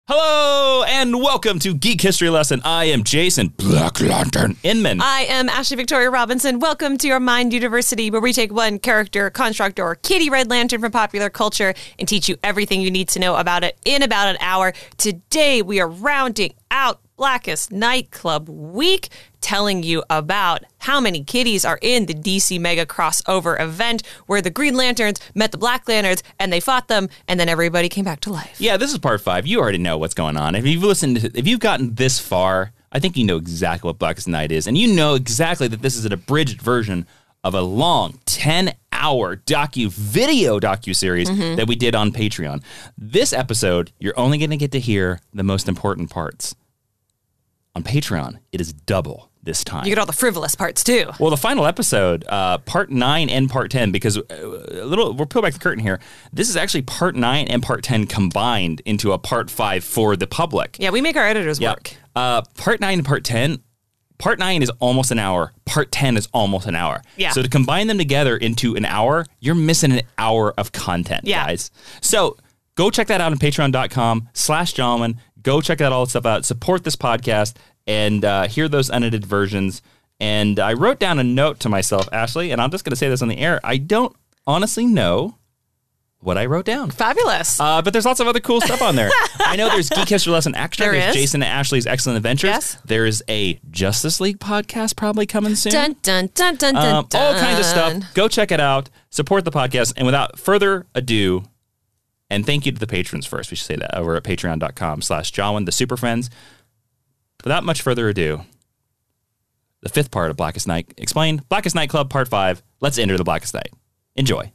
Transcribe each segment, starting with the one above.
Hello and welcome to Geek History Lesson. I am Jason Black Lantern Inman. I am Ashley Victoria Robinson. Welcome to your Mind University, where we take one character, construct, or kitty Red Lantern from popular culture and teach you everything you need to know about it in about an hour. Today we are rounding out Blackest Night Club Week, telling you about how many kitties are in the DC Mega Crossover event where the Green Lanterns met the Black Lanterns and they fought them and then everybody came back to life. Yeah, this is part 5. You already know what's going on. If you've gotten this far, I think you know exactly what Blackest Night is, and you know exactly that this is an abridged version of a long 10-hour video docu-series that we did on Patreon. This episode, you're only going to get to hear the most important parts. On Patreon, it is double this time. You get all the frivolous parts, too. Well, the final episode, part 9 and part 10, because we'll peel back the curtain here. This is actually part 9 and part 10 combined into a part 5 for the public. Yeah, we make our editors work. Part 9 and part 10, part 9 is almost an hour. Part 10 is almost an hour. Yeah. So to combine them together into an hour, you're missing an hour of content, guys. So go check that out on patreon.com/Jolman. Go check all that stuff out. Support this podcast and hear those unedited versions. And I wrote down a note to myself, Ashley, and I'm just going to say this on the air. I don't honestly know what I wrote down. Fabulous. But there's lots of other cool stuff on there. I know there's Geek History Lesson Extra. There's Jason and Ashley's Excellent Adventures. Yes. There's a Justice League podcast probably coming soon. Dun, dun, dun, dun, dun, dun. All kinds of stuff. Go check it out. Support the podcast. And without further ado, and thank you to the patrons first. We should say that over at patreon.com/Jolwin, the Super Friends. Without much further ado, the 5th part of Blackest Night Explained. Blackest Night Club, part 5. Let's enter the Blackest Night. Enjoy.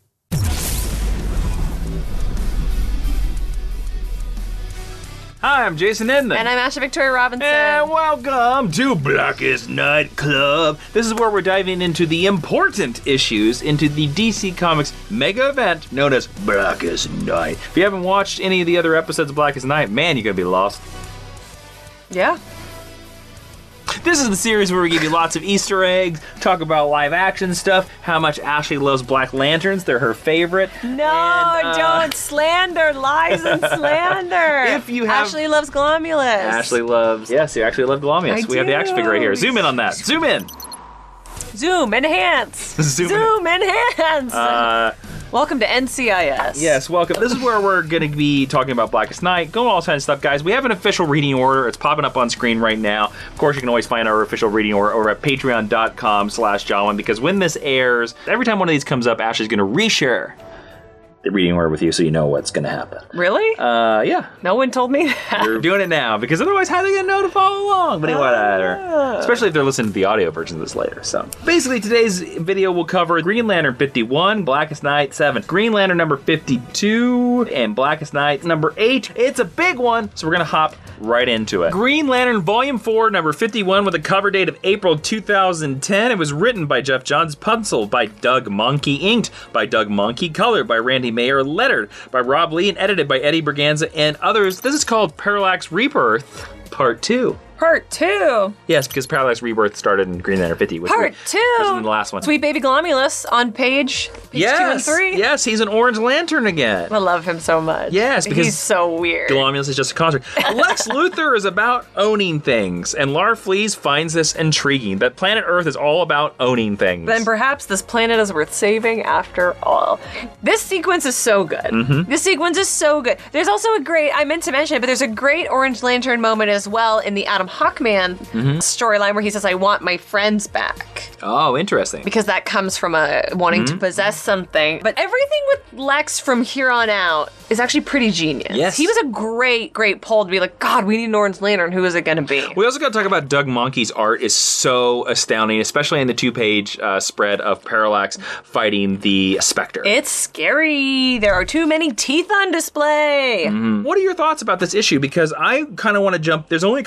Hi, I'm Jason Inman. And I'm Ashley Victoria Robinson. And welcome to Blackest Night Club. This is where we're diving into the important issues into the DC Comics mega event known as Blackest Night. If you haven't watched any of the other episodes of Blackest Night, man, you're going to be lost. Yeah. This is the series where we give you lots of Easter eggs, talk about live action stuff, how much Ashley loves Black Lanterns. They're her favorite. No, don't slander, lies and slander. If you have... Ashley loves Glomulus. Ashley loves... Yes, you actually love Glomulus. We have the action figure right here. Zoom in on that. Zoom in. Zoom, enhance. Zoom enhance. Welcome to NCIS. Yes, welcome. This is where we're going to be talking about Blackest Night, going all kinds of stuff, guys. We have an official reading order. It's popping up on screen right now. Of course, you can always find our official reading order over at patreon.com/Jolwin, because when this airs, every time one of these comes up, Ashley's going to reshare the reading order with you so you know what's going to happen. Really? Yeah. No one told me that. We're doing it now, because otherwise how are they going to know to follow along? But anyway, especially if they're listening to the audio version of this later. So basically, today's video will cover Green Lantern 51, Blackest Night 7, Green Lantern number 52, and Blackest Night number 8. It's a big one, so we're going to hop right into it. Green Lantern Volume 4, number 51, with a cover date of April 2010. It was written by Jeff Johns, penciled by Doug Mahnke, inked by Doug Mahnke, colored by Randy Mayer, lettered by Rob Lee, and edited by Eddie Berganza and others. This is called Parallax Rebirth Part 2. Part 2? Yes, because Parallax Rebirth started in Green Lantern 50. Part 2? Which was the last one. Sweet Baby Glomulus on page 2 and 3. Yes, he's an Orange Lantern again. I love him so much. Yes, because he's so weird. Glomulus is just a construct. Lex Luthor is about owning things, and Lar Flees finds this intriguing, that planet Earth is all about owning things. Then perhaps this planet is worth saving after all. This sequence is so good. Mm-hmm. This sequence is so good. There's also a great, I meant to mention it, but there's a great Orange Lantern moment as well in the Adam Hawkman storyline where he says, I want my friends back. Oh, interesting. Because that comes from wanting to possess something. But everything with Lex from here on out is actually pretty genius. Yes. He was a great, great pull to be like, God, we need an Orange Lantern. Who is it going to be? We also got to talk about Doug Mahnke's art is so astounding, especially in the 2-page spread of Parallax fighting the Spectre. It's scary. There are too many teeth on display. What are your thoughts about this issue? Because I kind of want to jump. There's only a couple things I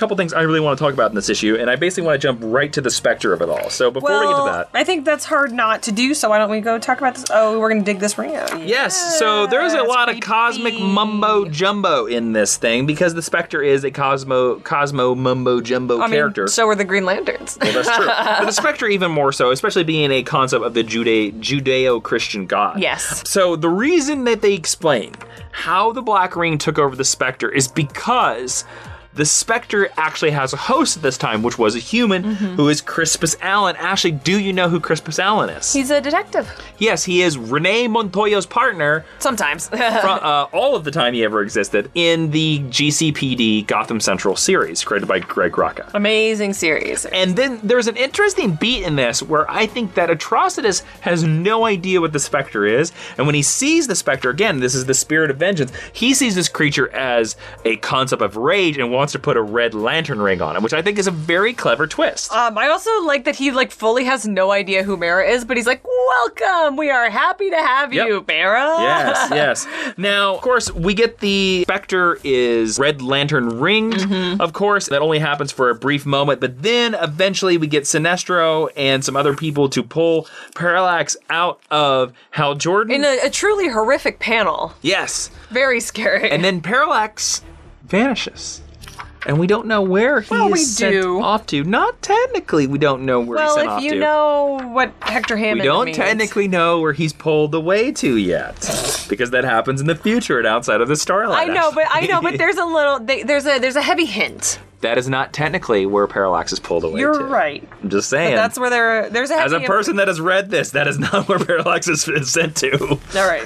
really want to talk about in this issue, and I basically want to jump right to the Spectre of it all. So before we get to that... I think that's hard not to do, so why don't we go talk about this? Oh, we're going to dig this ring out. Yes, so there's a lot of cosmic mumbo-jumbo in this thing, because the Spectre is a cosmo mumbo-jumbo character. So are the Green Lanterns. Well, that's true. But the Spectre even more so, especially being a concept of the Judeo-Christian God. Yes. So the reason that they explain how the Black Ring took over the Spectre is because the Spectre actually has a host at this time, which was a human, who is Crispus Allen. Ashley, do you know who Crispus Allen is? He's a detective. Yes, he is Renee Montoya's partner. Sometimes. From all of the time he ever existed in the GCPD Gotham Central series, created by Greg Rucka. Amazing series. And then there's an interesting beat in this where I think that Atrocitus has no idea what the Spectre is. And when he sees the Spectre, again, this is the spirit of vengeance, he sees this creature as a concept of rage and wants to put a red lantern ring on him, which I think is a very clever twist. I also like that he fully has no idea who Mara is, but he's like, welcome, we are happy to have you, Mara. Yes. Now, of course, we get the Spectre is red lantern ringed, of course. That only happens for a brief moment, but then eventually we get Sinestro and some other people to pull Parallax out of Hal Jordan. In a truly horrific panel. Yes. Very scary. And then Parallax vanishes. And we don't know where he's sent off to. Not technically, we don't know where he's sent off to. Well, if you know what Hector Hammond means. We don't technically know where he's pulled away to yet, because that happens in the future and outside of the storyline. I know, but there's a little, there's a heavy hint. That is not technically where Parallax is pulled away to. You're right. I'm just saying. But that's where there's a heavy As a person that has read this, that is not where Parallax is sent to. All right.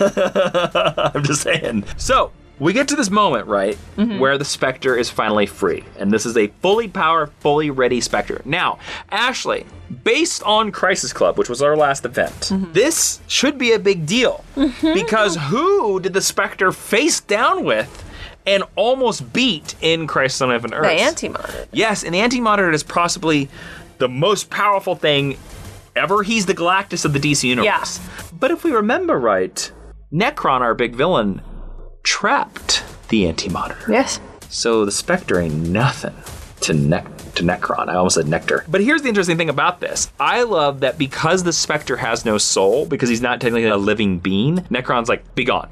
I'm just saying. So, we get to this moment, right, where the Spectre is finally free. And this is a fully powered, fully ready Spectre. Now, Ashley, based on Crisis Club, which was our last event, this should be a big deal. Because who did the Spectre face down with and almost beat in Crisis on Infinite Earths? The Anti-Monitor. Yes, and the Anti-Monitor is possibly the most powerful thing ever. He's the Galactus of the DC Universe. Yeah. But if we remember right, Necron, our big villain, trapped the Anti-Monitor. Yes. So the Spectre ain't nothing to Necron. I almost said Nectar. But here's the interesting thing about this. I love that because the Spectre has no soul, because he's not technically a living being, Necron's like, be gone.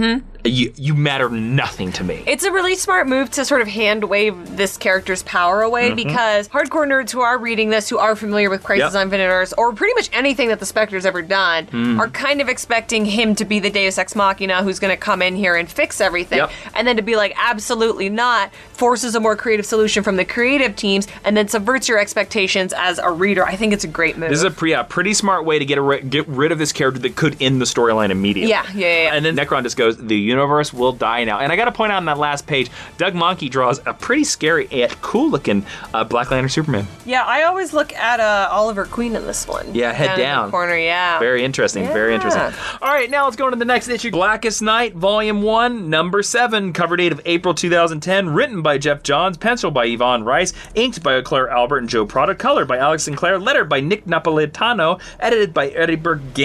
You matter nothing to me. It's a really smart move to sort of hand wave this character's power away, because hardcore nerds who are reading this, who are familiar with Crisis on Infinite Earths, or pretty much anything that the Spectre's ever done, are kind of expecting him to be the Deus Ex Machina who's going to come in here and fix everything. And then to be like, absolutely not, forces a more creative solution from the creative teams, and then subverts your expectations as a reader. I think it's a great move. This is a pretty smart way to get rid of this character that could end the storyline immediately. Yeah. And then Necron just goes, the universe will die now. And I got to point out on that last page, Doug Mahnke draws a pretty scary yet cool looking Black Lantern Superman. Yeah, I always look at Oliver Queen in this one. Yeah, head down. In the corner, yeah. Very interesting, very interesting. All right, now let's go into the next issue. Blackest Night, Volume 1, Number 7, cover date of April 2010, written by Jeff Johns, penciled by Yvonne Rice, inked by Claire Albert and Joe Prada, colored by Alex Sinclair, lettered by Nick Napolitano, edited by Eddie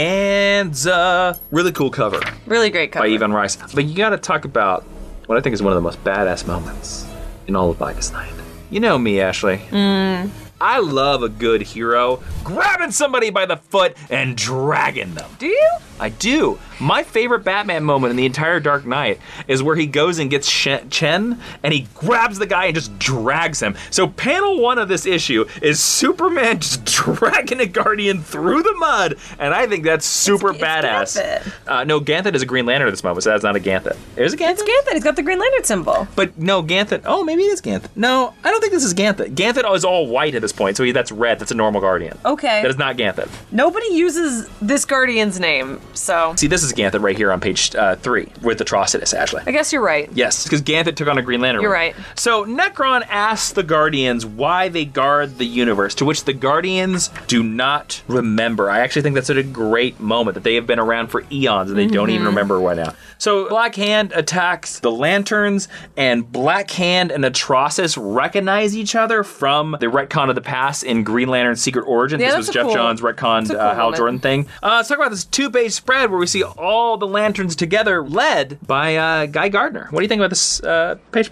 Berganza. Really cool cover. Really great cover. By Yvonne Rice. But you gotta talk about what I think is one of the most badass moments in all of Blackest Night. You know me, Ashley. I love a good hero grabbing somebody by the foot and dragging them. Do you? I do. My favorite Batman moment in the entire Dark Knight is where he goes and gets Chen and he grabs the guy and just drags him. So panel 1 of this issue is Superman just dragging a Guardian through the mud, and I think that's super badass. Ganthet. No, Ganthet is a Green Lantern at this moment, so that's not a Ganthet. Is it Ganthet? It's Ganthet. He's got the Green Lantern symbol. But no, Ganthet. Oh, maybe it is Ganthet. No, I don't think this is Ganthet. Ganthet is all white at this point, so that's red. That's a normal Guardian. Okay. That is not Ganthet. Nobody uses this Guardian's name, so. See, this is Ganthet right here on page 3 with Atrocitus, Ashley. I guess you're right. Yes, because Ganthet took on a Green Lantern. You're right. So Necron asks the Guardians why they guard the universe, to which the Guardians do not remember. I actually think that's a great moment, that they have been around for eons and they don't even remember right now. So Black Hand attacks the Lanterns, and Black Hand and Atrocitus recognize each other from the retcon of the past in Green Lantern Secret Origin. Yeah, this was Jeff Johns' retconned Hal Jordan thing. Let's talk about this 2-page spread where we see all the Lanterns together, led by Guy Gardner. What do you think about this page spread?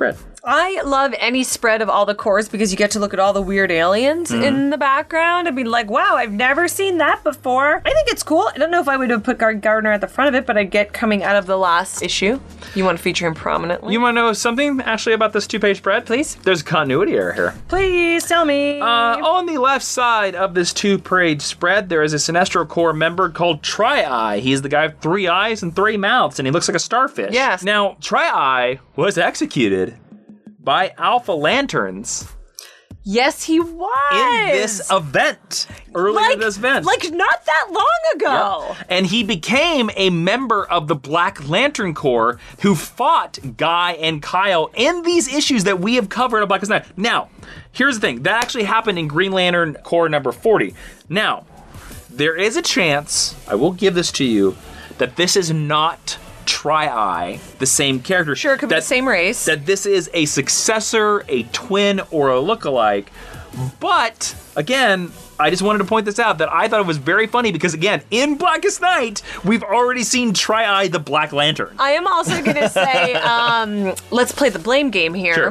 I love any spread of all the cores because you get to look at all the weird aliens in the background and be like, wow, I've never seen that before. I think it's cool. I don't know if I would have put Gardner at the front of it, but I get coming out of the last issue. You want to feature him prominently? You want to know something, Ashley, about this 2-page spread? Please. There's a continuity error here. Please tell me. On the left side of this 2-page spread, there is a Sinestro Corps member called Tri-Eye. He's the guy with 3 eyes and 3 mouths, and he looks like a starfish. Yes. Now, Tri-Eye was executed by Alpha Lanterns Yes, he was. in this event. Earlier in this event. Like not that long ago. Yep. And he became a member of the Black Lantern Corps who fought Guy and Kyle in these issues that we have covered on Blackest Night. Now, here's the thing. That actually happened in Green Lantern Corps number 40. Now, there is a chance, I will give this to you, that this is not Tri-Eye, the same character. Sure, it could be the same race. That this is a successor, a twin, or a lookalike. But, again, I just wanted to point this out that I thought it was very funny because, again, in Blackest Night, we've already seen Tri-Eye the Black Lantern. I am also going to say, let's play the blame game here. Sure.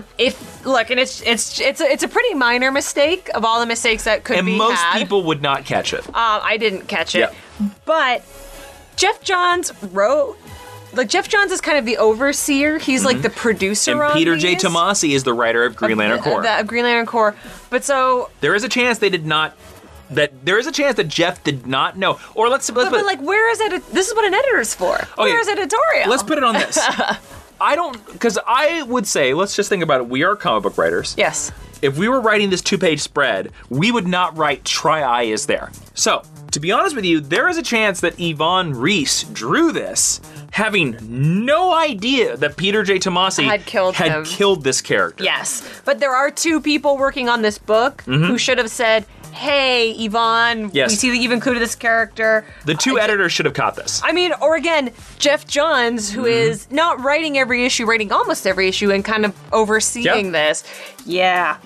It's a pretty minor mistake of all the mistakes that could And be most had. people would not catch it. I didn't catch it. Yep. But Jeff Johns wrote... Like, Jeff Johns is kind of the overseer. He's like the producer And on Peter J. these. Tomasi is the writer of Green Lantern Corps. Of Green Lantern Corps. But so... There is a chance they did not... There is a chance that Jeff did not know. Or let's But like, where is it? This is what an editor's for. Where is editorial? Let's put it on this. Because I would say, let's just think about it. We are comic book writers. Yes. If we were writing this 2-page spread, we would not write Tri-Eye is there. So, to be honest with you, there is a chance that Yvonne Reese drew this having no idea that Peter J. Tomasi Had killed this character. Yes. But there are 2 people working on this book who should have said, hey, Yvonne, Yes. we see that you've included this character. The 2 editors should have caught this. I mean, or again, Jeff Johns, who is not writing every issue, writing almost every issue, and kind of overseeing this. Yeah.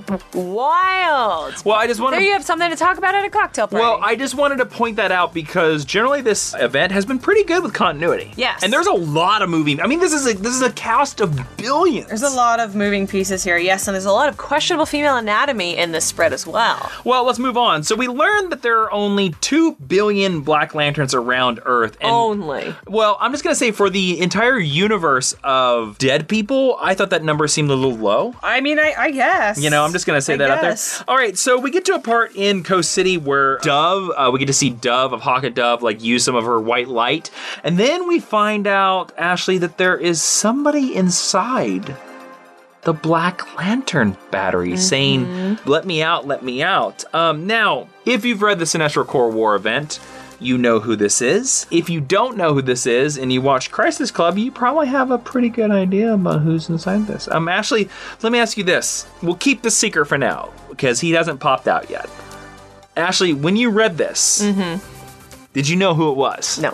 Wild. Well, I just want There you have something to talk about at a cocktail party. Well, I just wanted to point that out because generally this event has been pretty good with continuity. Yes. And there's a lot of moving. I mean, this is a cast of billions. There's a lot of moving pieces here, yes, and there's a lot of questionable female anatomy in this spread as well. Well, let's move on. So we learned that there are only 2 billion Black Lanterns around Earth. And, Only. Well, I'm just going to say for the entire universe of dead people, I thought that number seemed a little low. I mean, I guess. You know, I'm just going to say that out there. All right, so we get to a part in Coast City where Dove, we get to see Dove of Hawk and Dove, like, use some of her white light. And then we find out, Ashley, that there is somebody inside the Black Lantern battery saying, let me out, let me out. Now, if you've read the Sinestro Corps War event, you know who this is. If you don't know who this is and you watch Crisis Club, you probably have a pretty good idea about who's inside this. Ashley, let me ask you this. We'll keep the secret for now because he hasn't popped out yet. Ashley, when you read this, did you know who it was? No.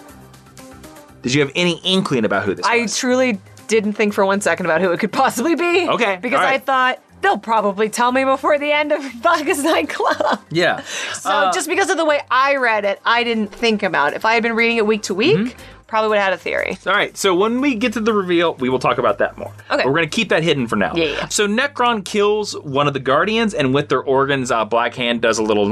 Did you have any inkling about who this was? I truly didn't think for 1 second about who it could possibly be. Okay, Because all right. I thought, they'll probably tell me before the end of Blackest Night Club. Yeah. So just because of the way I read it, I didn't think about it. If I had been reading it week to week, probably would have had a theory. All right, so when we get to the reveal, we will talk about that more. Okay. We're going to keep that hidden for now. Yeah. So Necron kills one of the Guardians, and with their organs, Black Hand does a little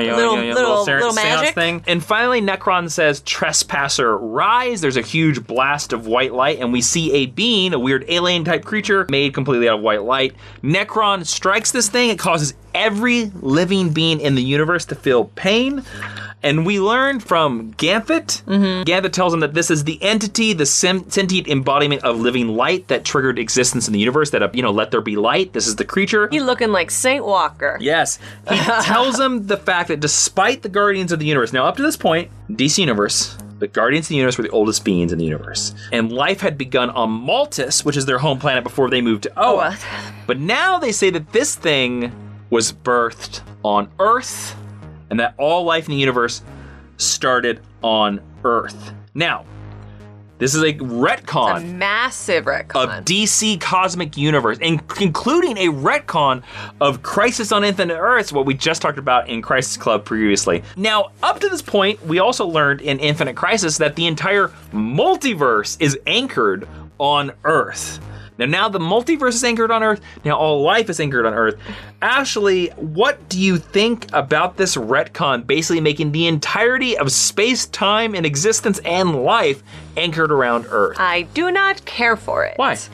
Little seance magic thing. And finally, Necron says, "Trespasser, rise." There's a huge blast of white light, and we see a being, a weird alien-type creature, made completely out of white light. Necron strikes this thing. It causes every living being in the universe to feel pain. And we learned from Ganthet. Ganthet tells him that this is the entity, the sentient embodiment of living light that triggered existence in the universe, that, let there be light. This is the creature. He looking like Saint Walker. Yes. He tells him the fact that despite the Guardians of the Universe, now up to this point, DC Universe, the Guardians of the Universe were the oldest beings in the universe. And life had begun on Maltus, which is their home planet before they moved to Oa. But now they say that this thing was birthed on Earth, and that all life in the universe started on Earth. Now, this is a retcon. A massive retcon. Of DC Cosmic Universe, including a retcon of Crisis on Infinite Earths, what we just talked about in Crisis Club previously. Now, up to this point, we also learned in Infinite Crisis that the entire multiverse is anchored on Earth. Now the multiverse is anchored on Earth. Now all life is anchored on Earth. Ashley, what do you think about this retcon basically making the entirety of space, time, and existence and life anchored around Earth? I do not care for it. Why?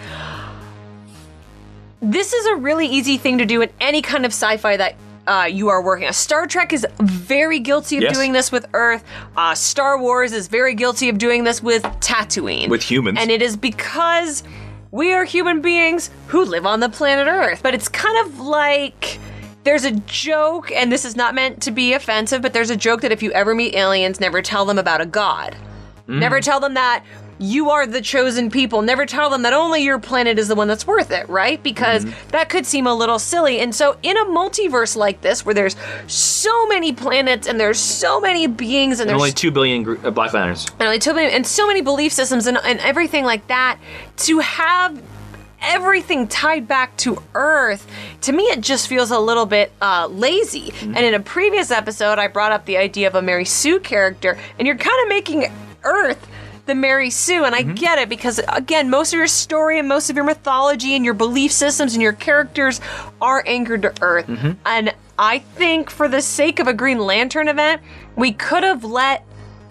This is a really easy thing to do in any kind of sci-fi that you are working on. Star Trek is very guilty of doing this with Earth. Star Wars is very guilty of doing this with Tatooine. With humans. And it is because we are human beings who live on the planet Earth. But it's kind of like, there's a joke, and this is not meant to be offensive, but there's a joke that if you ever meet aliens, never tell them about a god. Never tell them that you are the chosen people. Never tell them that only your planet is the one that's worth it, right? Because that could seem a little silly. And so in a multiverse like this, where there's so many planets and there's so many beings and there's only 2 billion Black Lanterns. And only 2 billion, and so many belief systems and everything like that, to have everything tied back to Earth, to me it just feels a little bit lazy. And in a previous episode, I brought up the idea of a Mary Sue character, and you're kind of making Earth the Mary Sue, and I get it, because again, most of your story and most of your mythology and your belief systems and your characters are anchored to Earth. And I think for the sake of a Green Lantern event, we could have let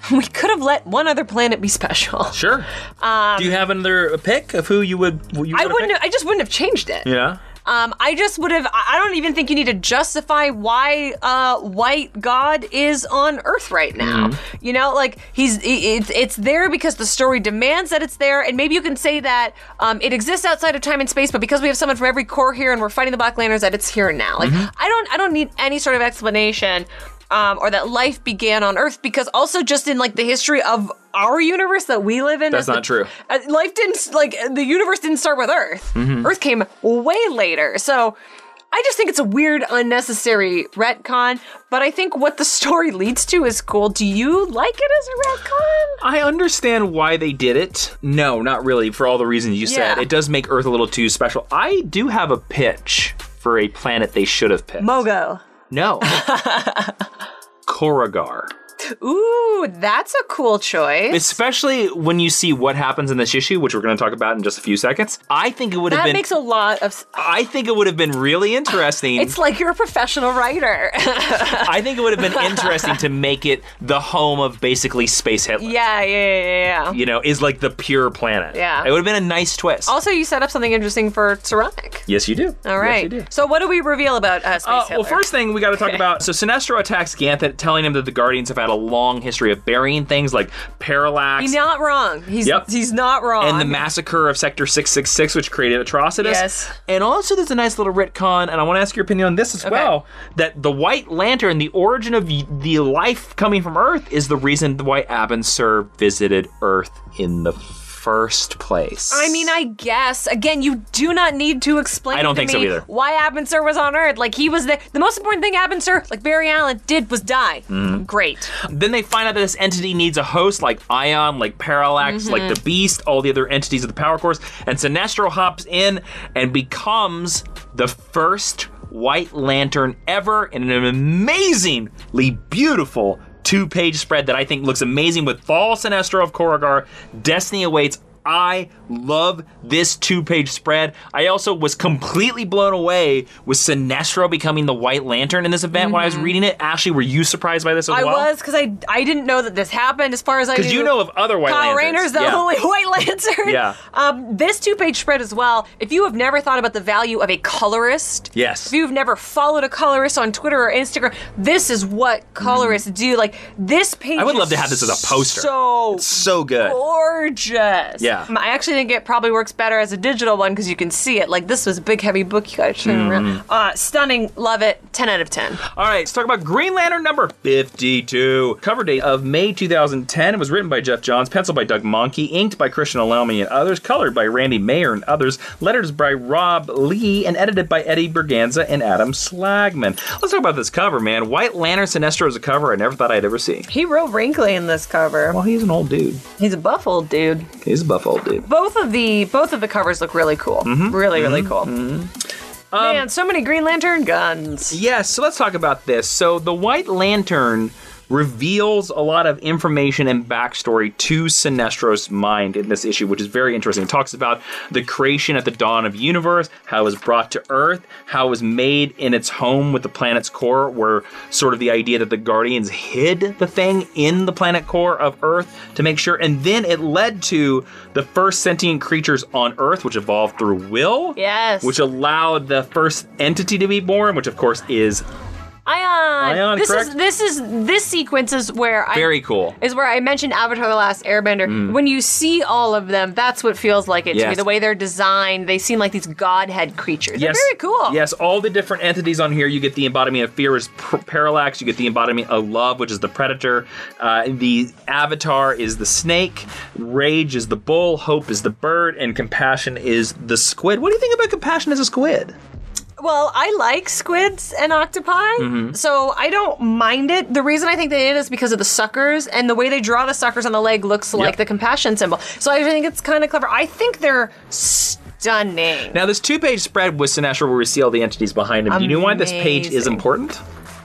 one other planet be special. Sure. Do you have another pick of who you would? I just wouldn't have changed it. Yeah. I just would have. I don't even think you need to justify why White God is on Earth right now. You know, like it's there because the story demands that it's there, and maybe you can say that it exists outside of time and space, but because we have someone from every corps here and we're fighting the Black Lanterns, that it's here now. Like I don't need any sort of explanation. Or that life began on Earth, because also just in like the history of our universe that we live in. That's not true. Life didn't, like, the universe didn't start with Earth. Earth came way later. So I just think it's a weird, unnecessary retcon, but I think what the story leads to is cool. Do you like it as a retcon? I understand why they did it. No, not really, for all the reasons you said. It does make Earth a little too special. I do have a pitch for a planet they should have picked. Mogo. No. Korugar. Ooh, that's a cool choice. Especially when you see what happens in this issue, which we're going to talk about in just a few seconds. I think it would have been... That makes a lot of... I think it would have been really interesting. It's like you're a professional writer. I think it would have been interesting to make it the home of basically Space Hitler. Yeah. You know, is like the pure planet. Yeah. It would have been a nice twist. Also, you set up something interesting for Saronic. Yes, you do. All right. Yes, you do. So what do we reveal about Space Hitler? Well, first thing we got to talk about, so Sinestro attacks Ganthet, telling him that the Guardians have had a long history of burying things like Parallax. He's not wrong. He's not wrong. And the massacre of Sector 666, which created Atrocitus. Yes. And also there's a nice little retcon, and I want to ask your opinion on this as well, that the White Lantern, the origin of the life coming from Earth, is the reason why Abin Sur visited Earth in the first place. I mean, I guess. Again, you do not need to explain I don't think so either. Why Abin Sur was on Earth. Like, he was there. The most important thing Abin Sur, like Barry Allen, did was die. Great. Then they find out that this entity needs a host like Ion, like Parallax, like the Beast, all the other entities of the Power Corps. And Sinestro hops in and becomes the first White Lantern ever in an amazingly beautiful 2-page spread that I think looks amazing with Fall Sinestro of Korugar, Destiny Awaits. I love this 2-page spread. I also was completely blown away with Sinestro becoming the White Lantern in this event when I was reading it. Ashley, were you surprised by this as well? I was, because I didn't know that this happened as far as I knew. Because you know of other White Kyle Lanterns. Rayner's the only White Lantern. Yeah. This 2-page spread as well, if you have never thought about the value of a colorist, Yes. if you've never followed a colorist on Twitter or Instagram, this is what colorists do. Like, this page I would love to have this as a poster. So So good. gorgeous. Yeah. I actually think it probably works better as a digital one because you can see it. Like, this was a big, heavy book you gotta turn around. Stunning. Love it. 10 out of 10. All right, let's talk about Green Lantern number 52. Cover date of May 2010. It was written by Jeff Johns, penciled by Doug Mahnke, inked by Christian Alelmi and others, colored by Randy Mayer and others, letters by Rob Lee, and edited by Eddie Berganza and Adam Slagman. Let's talk about this cover, man. White Lantern Sinestro is a cover I never thought I'd ever see. He real wrinkly in this cover. Well, he's an old dude. He's a buff old dude. He's a buff old dude. Both of the covers look really cool. Really cool. Man, so many Green Lantern guns. Yes, so let's talk about this. So the White Lantern reveals a lot of information and backstory to Sinestro's mind in this issue, which is very interesting. It talks about the creation at the dawn of universe, how it was brought to Earth, how it was made in its home with the planet's core, where sort of the idea that the Guardians hid the thing in the planet core of Earth to make sure, and then it led to the first sentient creatures on Earth, which evolved through will. Yes. Which allowed the first entity to be born, which of course is Ion. Correct? This sequence is where very cool. Is where I mentioned Avatar: The Last Airbender. When you see all of them, that's what feels like it to me. The way they're designed, they seem like these godhead creatures. They're very cool. Yes, all the different entities on here. You get the embodiment of fear is Parallax. You get the embodiment of love, which is the Predator. The Avatar is the snake. Rage is the bull. Hope is the bird. And compassion is the squid. What do you think about compassion as a squid? Well, I like squids and octopi, so I don't mind it. The reason I think they did it is because of the suckers, and the way they draw the suckers on the leg looks like the compassion symbol. So I think it's kind of clever. I think they're stunning. Now, this 2-page spread with Sinestro will see all the entities behind him. Do you know why this page is important?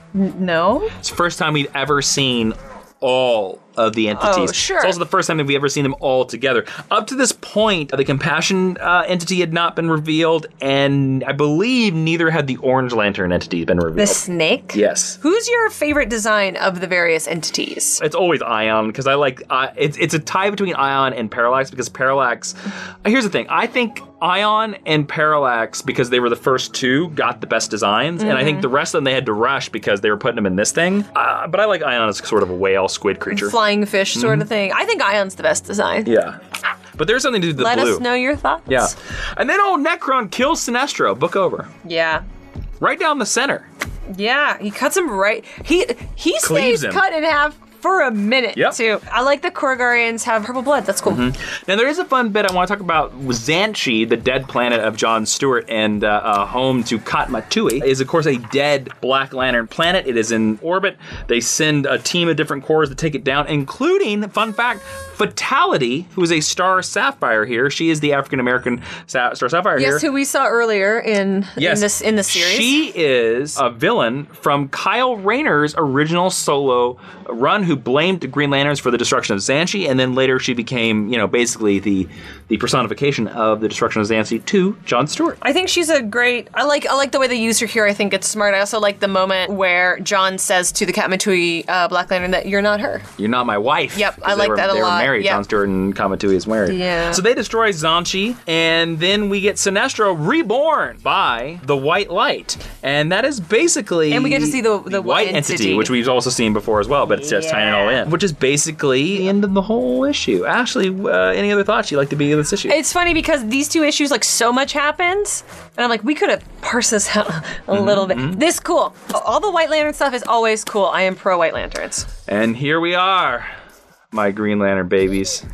No. It's the first time we've ever seen all of the entities. Oh, sure. It's also the first time that we've ever seen them all together. Up to this point, the compassion entity had not been revealed, and I believe neither had the Orange Lantern entity been revealed. The snake? Yes. Who's your favorite design of the various entities? It's always Ion, because I like, it's a tie between Ion and Parallax, because Parallax, here's the thing, I think Ion and Parallax, because they were the first two, got the best designs, and I think the rest of them they had to rush because they were putting them in this thing. But I like Ion as sort of a whale squid creature. Flying fish sort of thing. I think Ion's the best design. Yeah. But there's something to do with the Let blue. us know your thoughts. Yeah. And then old Necron kills Sinestro. Book over. Yeah. Right down the center. Yeah, he cuts him right. He Cleaves stays him. cut in half for a minute, Yep. too. I like the Korgarians have purple blood. That's cool. Now, there is a fun bit I want to talk about. Xanshi, the dead planet of Jon Stewart and home to Katmatui, is, of course, a dead Black Lantern planet. It is in orbit. They send a team of different corps to take it down, including, fun fact, Fatality, who is a Star Sapphire here. She is the African-American Star Sapphire here. Yes, who we saw earlier in the series. She is a villain from Kyle Rayner's original solo run who blamed the Green Lanterns for the destruction of Xanshi, and then later she became, basically the personification of the destruction of Xanshi to Jon Stewart. I think she's a great. I like the way they use her here. I think it's smart. I also like the moment where Jon says to the Katmatui Black Lantern that you're not her. You're not my wife. Yep, I like that a lot. They were married. Yep. Jon Stewart and Kamatui is married. Yeah. So they destroy Xanshi, and then we get Sinestro reborn by the White Light, and that is basically and we get to see the White entity, which we've also seen before as well, but it's just tying it all in, which is basically the end of the whole issue. Ashley, any other thoughts you'd like to be in this issue? It's funny because these two issues, so much happens, and I'm like, we could have parsed this out a little bit. This cool. All the White Lantern stuff is always cool. I am pro White Lanterns. And here we are, my Green Lantern babies.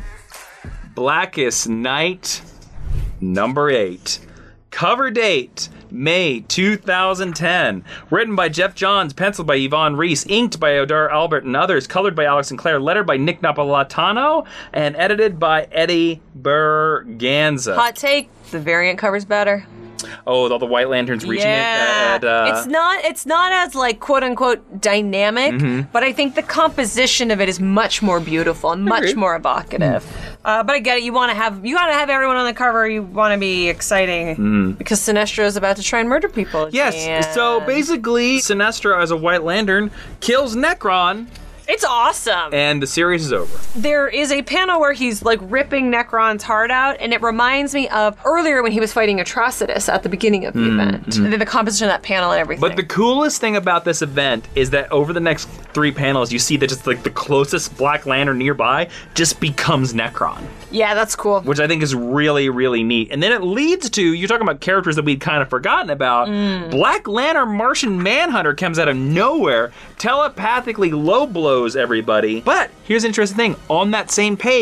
Blackest Night, number 8. Cover date, May 2010. Written by Jeff Johns, penciled by Yvonne Reese, inked by Odar Albert and others, colored by Alex Sinclair, lettered by Nick Napolitano, and edited by Eddie Berganza. Hot take: the variant cover's better. Oh, with all the White Lanterns reaching it. It's not as quote unquote dynamic, but I think the composition of it is much more beautiful and much more evocative. But I get it. You gotta have everyone on the cover. You want to be exciting because Sinestro is about to try and murder people. Yes. And So basically, Sinestro as a White Lantern kills Necron. it's awesome. And the series is over. There is a panel where he's ripping Necron's heart out, and it reminds me of earlier when he was fighting Atrocitus at the beginning of the event. And then the composition of that panel and everything. But the coolest thing about this event is that over the next 3 panels, you see that just the closest Black Lantern nearby just becomes Necron. Yeah, that's cool. Which I think is really, really neat. And then it leads to, you're talking about characters that we'd kind of forgotten about. Black Lantern Martian Manhunter comes out of nowhere, telepathically low blows everybody. But here's the interesting thing. On that same page,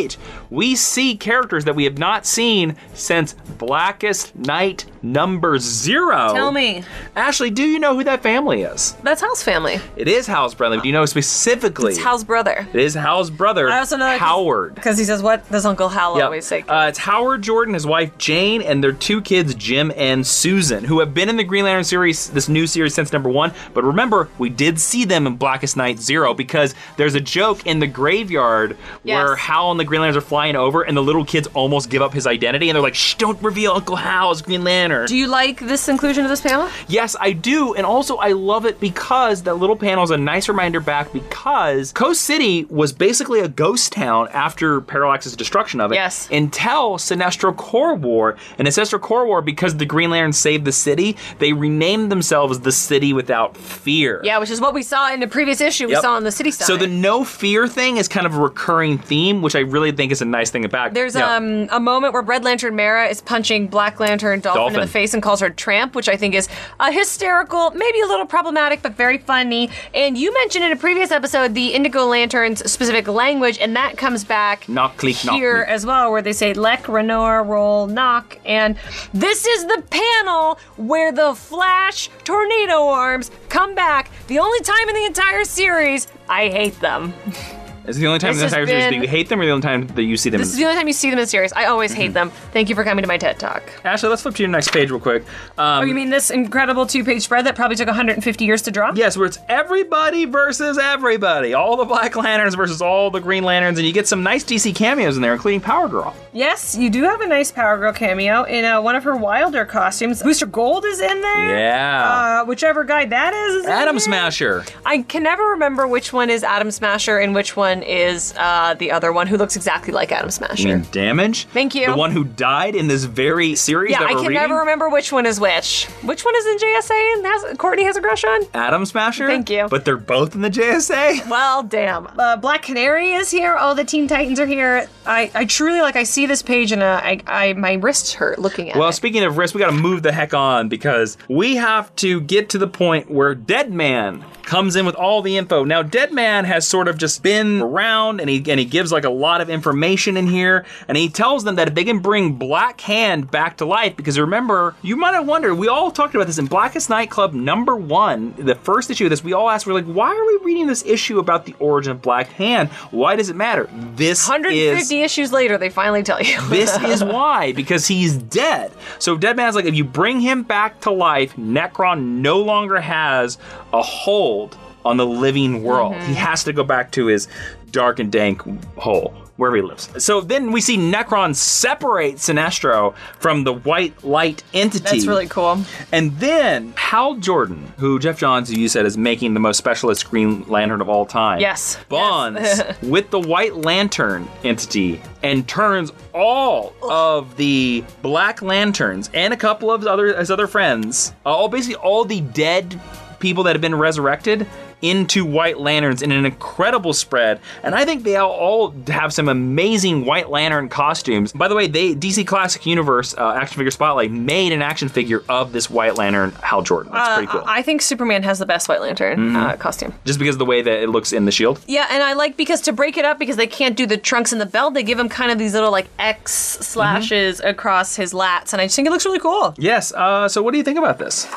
we see characters that we have not seen since Blackest Night number 0. Tell me. Ashley, do you know who that family is? That's Hal's family. It is Hal's brother. Do you know specifically? It's Hal's brother. It is Hal's brother, I also know that Howard. Because he says, what does Uncle Hal Yep. always say? It's Howard Jordan, his wife Jane, and their 2 kids, Jim and Susan, who have been in the Green Lantern series, this new series, since number 1. But remember, we did see them in Blackest Night 0 because there's a joke in the graveyard where Hal and the Green Lanterns are flying over, and the little kids almost give up his identity, and they're like, "Shh, don't reveal Uncle Hal as Green Lantern." Do you like this inclusion of this panel? Yes, I do, and also I love it because that little panel is a nice reminder back because Coast City was basically a ghost town after Parallax's destruction of it. Yes. Until Sinestro Corps War. And in Sinestro Corps War, because the Green Lanterns saved the city, they renamed themselves the City Without Fear. Yeah, which is what we saw in the previous issue. We saw on the city side. So the no fear thing is kind of a recurring theme, which I really think is a nice thing about. There's a moment where Red Lantern Mara is punching Black Lantern Dolphin in the face and calls her tramp, which I think is hysterical, maybe a little problematic, but very funny. And you mentioned in a previous episode the Indigo Lantern's specific language, and that comes back knock, click, here knock, as well, where they say Lek, Renor, roll, knock. And this is the panel where the Flash tornado arms come back. The only time in the entire series, I hate them. Is it the only time in the entire series that you hate them, or the only time that you see them? This is the only time you see them in the series. I always hate them. Thank you for coming to my TED Talk. Ashley, let's flip to your next page real quick. Oh, you mean this incredible 2-page spread that probably took 150 years to draw? Yes, where it's everybody versus everybody. All the Black Lanterns versus all the Green Lanterns, and you get some nice DC cameos in there, including Power Girl. Yes, you do have a nice Power Girl cameo in one of her Wilder costumes. Booster Gold is in there. Yeah. Whichever guy that is Atom in Smasher. I can never remember which one is Atom Smasher and which one is the other one who looks exactly like Atom Smasher. You mean Damage? Thank you. The one who died in this very series that we're reading? Yeah, I can never remember which one is which. Which one is in JSA and Courtney has a crush on? Atom Smasher? Thank you. But they're both in the JSA? Well, damn. Black Canary is here. Oh, the Teen Titans are here. I truly, I see this page and my wrists hurt looking at it. Well, speaking of wrists, we gotta move the heck on because we have to get to the point where Deadman comes in with all the info. Now, Deadman has sort of just been around, and he gives a lot of information in here, and he tells them that if they can bring Black Hand back to life, because remember, you might have wondered, we all talked about this in Blackest Night Club number 1, the first issue of this, we all asked, we're like, why are we reading this issue about the origin of Black Hand? Why does it matter? This 150 issues later, they finally tell you. This is why, because he's dead. So Deadman's like, if you bring him back to life, Necron no longer has a hold on the living world. He has to go back to his dark and dank hole, wherever he lives. So then we see Necron separate Sinestro from the white light entity. That's really cool. And then Hal Jordan, who Jeff Johns, who you said is making the most specialist Green Lantern of all time, yes, bonds with the White Lantern entity and turns all of the Black Lanterns and a couple of his other friends, basically all the dead people that have been resurrected, into White Lanterns in an incredible spread. And I think they all have some amazing White Lantern costumes. By the way, DC Classic Universe Action Figure Spotlight made an action figure of this White Lantern Hal Jordan. That's pretty cool. I think Superman has the best White Lantern costume. Just because of the way that it looks in the shield? Yeah, and I like because to break it up, because they can't do the trunks and the belt, they give him kind of these little X slashes across his lats, and I just think it looks really cool. Yes, so what do you think about this?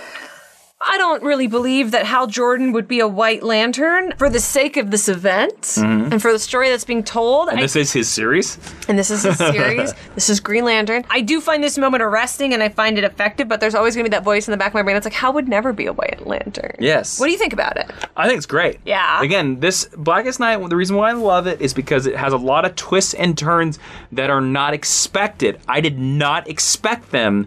I don't really believe that Hal Jordan would be a White Lantern for the sake of this event and for the story that's being told. And this is his series? And this is his series. This is Green Lantern. I do find this moment arresting and I find it effective, but there's always going to be that voice in the back of my brain that's like, Hal would never be a White Lantern. Yes. What do you think about it? I think it's great. Yeah. Again, this Blackest Night, the reason why I love it is because it has a lot of twists and turns that are not expected. I did not expect them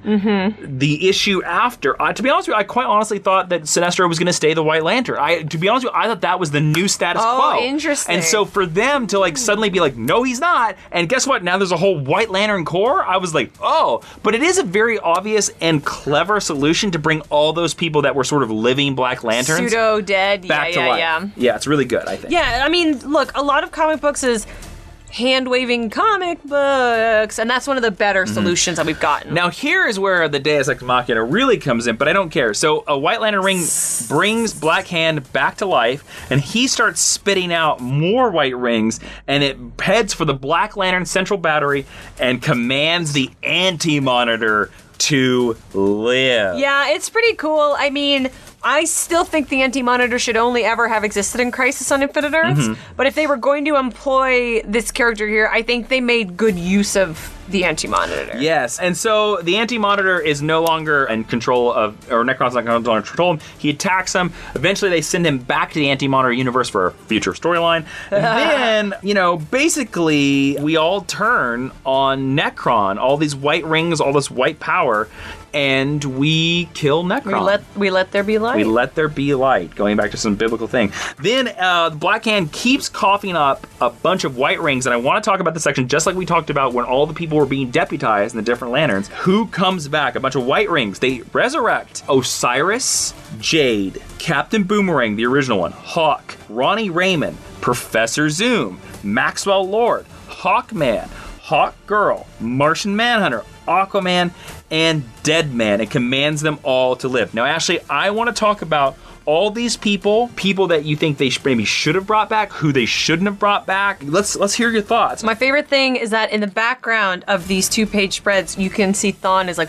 the issue after. To be honest with you, I quite honestly thought that Sinestro was going to stay the White Lantern. To be honest with you, I thought that was the new status quo. Oh, interesting. And so for them to suddenly be like, no, he's not. And guess what? Now there's a whole White Lantern Corps. I was like, oh. But it is a very obvious and clever solution to bring all those people that were sort of living Black Lanterns pseudo-dead. back to life. Yeah, it's really good, I think. Yeah, I mean, look, a lot of comic books is hand-waving comic books, and that's one of the better solutions that we've gotten. Now here is where the Deus Ex Machina really comes in, but I don't care. So a White Lantern ring brings Black Hand back to life, and he starts spitting out more white rings, and it heads for the Black Lantern Central Battery and commands the Anti-Monitor to live. Yeah, it's pretty cool. I mean, I still think the Anti-Monitor should only ever have existed in Crisis on Infinite Earths, but if they were going to employ this character here, I think they made good use of the Anti-Monitor. Yes, and so the Anti-Monitor is no longer in control of, or Necron's not going to control him. He attacks him. Eventually they send him back to the Anti-Monitor universe for a future storyline. And then, basically we all turn on Necron. All these white rings, all this white power, and we kill Necron. We let there be light. We let there be light, going back to some biblical thing. Then Black Hand keeps coughing up a bunch of white rings, and I want to talk about this section just like we talked about when all the people were being deputized in the different lanterns. Who comes back? A bunch of white rings. They resurrect Osiris, Jade, Captain Boomerang, the original one, Hawk, Ronnie Raymond, Professor Zoom, Maxwell Lord, Hawkman, Hawk Girl, Martian Manhunter, Aquaman, and Deadman. It commands them all to live. Now, Ashley, I want to talk about all these people that you think they maybe should have brought back, who they shouldn't have brought back. Let's hear your thoughts. My favorite thing is that in the background of these 2-page spreads, you can see Thawne is like...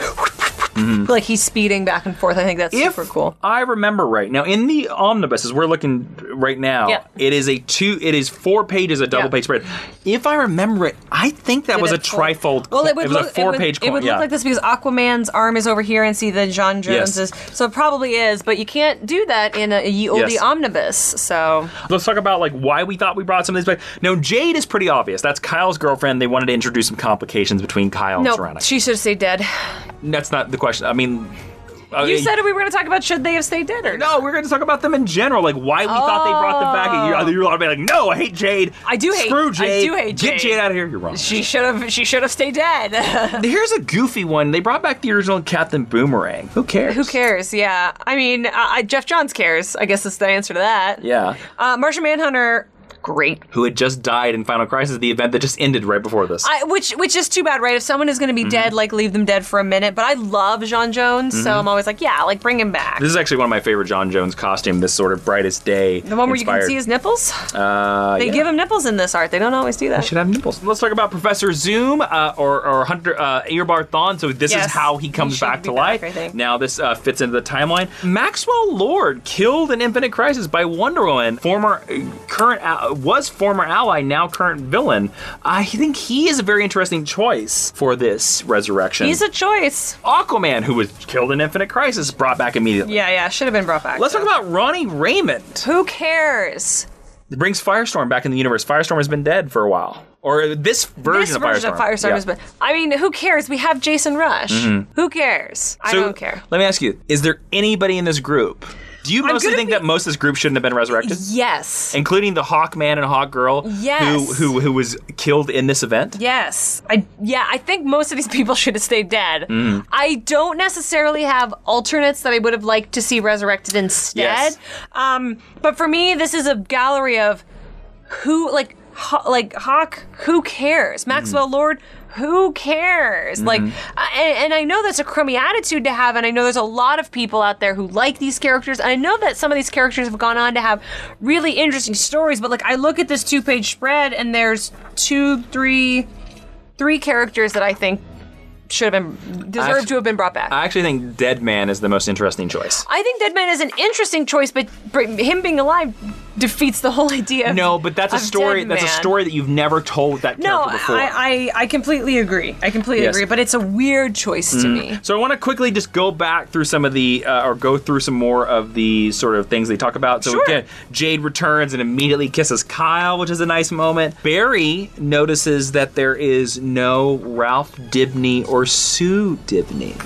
like he's speeding back and forth. I think that's super cool. I remember right now in the omnibus, as we're looking right now, it is 4 pages, a double page spread. If I remember it, I think that was a trifold. Well, it was a 4-page. It would look like this because Aquaman's arm is over here, and see the John Jones's. So it probably is, but you can't do that in a ye olde omnibus. So let's talk about why we thought we brought some of these back. Now, Jade is pretty obvious. That's Kyle's girlfriend. They wanted to introduce some complications between Kyle and Serena. No, she should have stayed dead. That's not the question. I mean, you said we were going to talk about should they have stayed dead or no? We're going to talk about them in general, like why we thought they brought them back. You're all be like, no, I hate Jade. Screw Jade. I do hate Jade. Get Jade out of here. You're wrong. She should have stayed dead. Here's a goofy one. They brought back the original Captain Boomerang. Who cares? Who cares? Yeah, I mean, Jeff Johns cares. I guess is the answer to that. Yeah. Martian Manhunter. Great. Who had just died in Final Crisis, the event that just ended right before this. Which is too bad, right? If someone is going to be dead, leave them dead for a minute. But I love John Jones, so I'm always like, bring him back. This is actually one of my favorite John Jones costume, this sort of brightest day. The one where you can see his nipples? They give him nipples in this art. They don't always do that. They should have nipples. Let's talk about Professor Zoom or Hunter Eobard Thawne. So this is how he comes back to life. Now this fits into the timeline. Maxwell Lord, killed in Infinite Crisis by Wonder Woman, former ally, now current villain. I think he is a very interesting choice for this resurrection. He's a choice. Aquaman, who was killed in Infinite Crisis, brought back immediately. Yeah, should have been brought back. Let's talk about Ronnie Raymond. Who cares? It brings Firestorm back in the universe. Firestorm has been dead for a while. Or this version of Firestorm. Has been. I mean, who cares? We have Jason Rush. Who cares? I don't care. Let me ask you, is there anybody in this group? Do you mostly think that most of this group shouldn't have been resurrected? Yes. Including the Hawkman and Hawk Girl? Yes. Who was killed in this event? Yes. I think most of these people should have stayed dead. I don't necessarily have alternates that I would have liked to see resurrected instead. Yes. But for me, this is a gallery of Hawk, who cares? Maxwell Lord, who cares? And I know that's a crummy attitude to have, and I know there's a lot of people out there who like these characters, and I know that some of these characters have gone on to have really interesting stories, but I look at this 2-page spread, and there's three characters that I think should have been deserved to have been brought back. I actually think Deadman is the most interesting choice. I think Deadman is an interesting choice, but him being alive defeats the whole idea. No, but that's a story. Deadman. That's a story that you've never told that character before. I completely agree. Agree, but it's a weird choice to me. So I want to quickly just go back through some of the, or go through some more of the sort of things they talk about. So again, Jade returns and immediately kisses Kyle, which is a nice moment. Barry notices that there is no Ralph Dibny or Sue Dibny.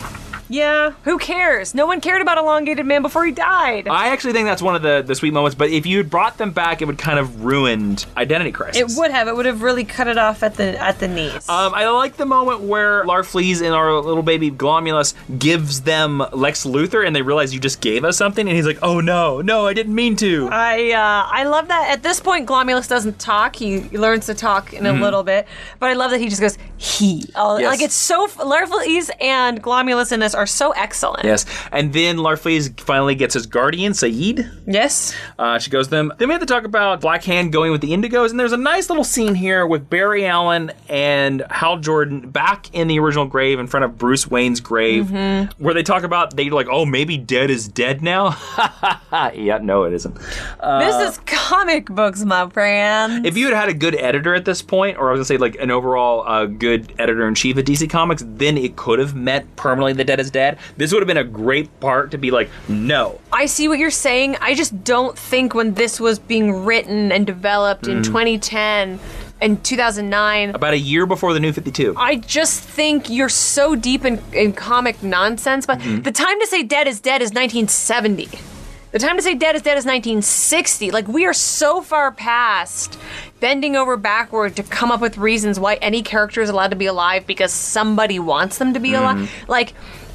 Yeah, who cares? No one cared about Elongated Man before he died. I actually think that's one of the sweet moments, but if you had brought them back, it would kind of ruined Identity Crisis. It would have. It would have really cut it off at the knees. I like the moment where Larfleeze and our little baby Glomulus gives them Lex Luthor, and they realize you just gave us something, and he's like, "Oh no, I didn't mean to." I love that. At this point, Glomulus doesn't talk. He learns to talk in a little bit, but I love that he just goes he. Yes. Like it's so Larfleeze and Glomulus in this are so excellent. Yes, and then Larfleeze finally gets his guardian, Saeed. Yes. She goes to them. Then we have to talk about Black Hand going with the Indigos, and there's a nice little scene here with Barry Allen and Hal Jordan back in the original grave in front of Bruce Wayne's grave, where they talk about, they're like, oh, maybe Dead is dead now? Yeah, no, it isn't. This is comic books, my friend. If you had had a good editor at this point, or I was going to say like an overall good editor-in-chief at DC Comics, then it could have meant permanently the Dead is dead. This would have been a great part to be like, no. I see what you're saying. I just don't think when this was being written and developed in 2010 and 2009. About a year before the New 52. I just think you're so deep in comic nonsense. But the time to say Dead is 1970. The time to say Dead is 1960. Like, we are so far past bending over backward to come up with reasons why any character is allowed to be alive because somebody wants them to be alive. Like,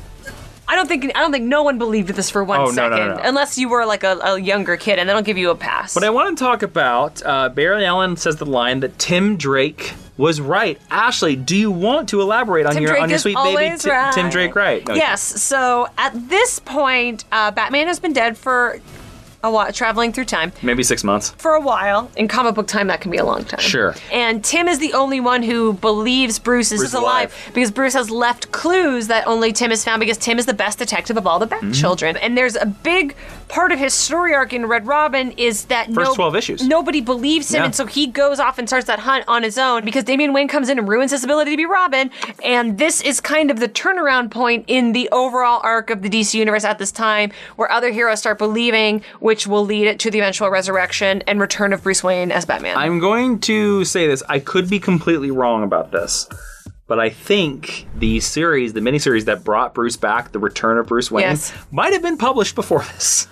I don't think no one believed this for one second. No. Unless you were like a younger kid, and they don't give you a pass. But I want to talk about, Barry Allen says the line that Tim Drake was right. Ashley, do you want to elaborate on your sweet baby Tim Drake right? No, yes. So at this point, Batman has been dead for a while, traveling through time. Maybe 6 months. For a while. In comic book time, that can be a long time. Sure. And Tim is the only one who believes Bruce is alive because Bruce has left clues that only Tim has found because Tim is the best detective of all the Bat children. And there's a big part of his story arc in Red Robin is that first 12 issues. Nobody believes him, and so he goes off and starts that hunt on his own because Damian Wayne comes in and ruins his ability to be Robin. And this is kind of the turnaround point in the overall arc of the DC Universe at this time where other heroes start believing, which will lead it to the eventual resurrection and return of Bruce Wayne as Batman. I'm going to say this. I could be completely wrong about this. But I think the miniseries that brought Bruce back, The Return of Bruce Wayne, might have been published before this.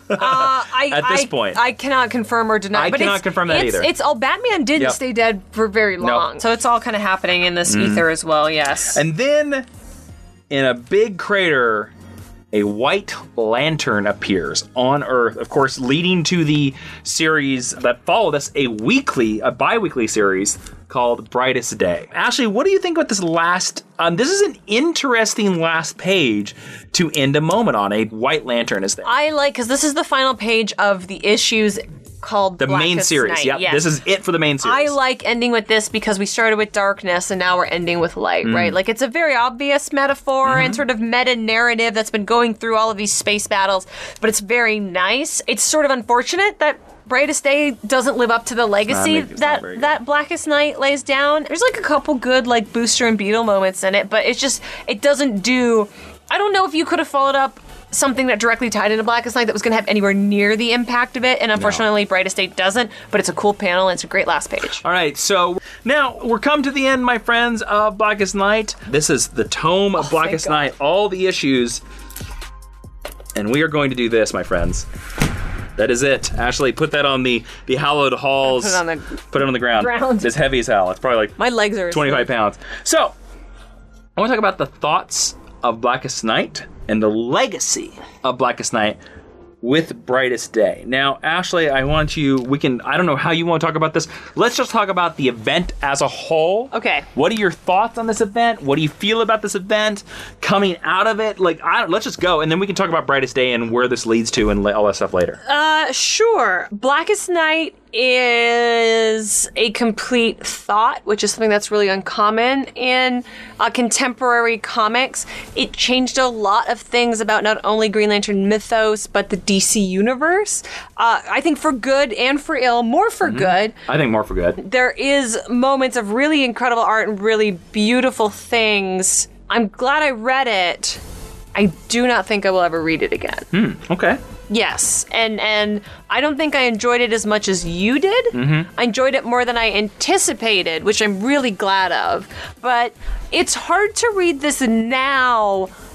At this point. I cannot confirm or deny. I cannot confirm that either. It's all Batman didn't stay dead for very long. So it's all kind of happening in this ether as well, yes. And then, in a big crater, a white lantern appears on Earth, of course, leading to the series that followed us, a bi-weekly series called Brightest Day. Ashley, what do you think about this last... this is an interesting last page to end a moment on. A white lantern is there. I like, because this is the final page of the issues called the Blackest main series. Night. Yep, yes. This is it for the main series. I like ending with this because we started with darkness and now we're ending with light, right? Like, it's a very obvious metaphor and sort of meta narrative that's been going through all of these space battles, but it's very nice. It's sort of unfortunate that Brightest Day doesn't live up to the legacy that Blackest Night lays down. There's like a couple good like Booster and Beetle moments in it, but it doesn't do... I don't know if you could have followed up something that directly tied into Blackest Night that was going to have anywhere near the impact of it, and unfortunately Brightest Day doesn't, but it's a cool panel and it's a great last page. All right, so now we're come to the end, my friends, of Blackest Night. This is the tome of Blackest Night, all the issues, and we are going to do this, my friends. That is it. Ashley, put that on the hallowed halls. Put it on the ground. It's heavy as hell. It's probably like my legs are 25 pounds. So, I want to talk about the thoughts of Blackest Night and the legacy of Blackest Night with Brightest Day. Now, Ashley, I don't know how you want to talk about this. Let's just talk about the event as a whole. Okay. What are your thoughts on this event? What do you feel about this event coming out of it? Let's just go, and then we can talk about Brightest Day and where this leads to and all that stuff later. Sure. Blackest Night is a complete thought, which is something that's really uncommon in contemporary comics. It changed a lot of things about not only Green Lantern mythos, but the DC universe. I think for good and for ill, more for good. I think more for good. There is moments of really incredible art and really beautiful things. I'm glad I read it. I do not think I will ever read it again. Okay. Yes, and I don't think I enjoyed it as much as you did. I enjoyed it more than I anticipated, which I'm really glad of. But it's hard to read this now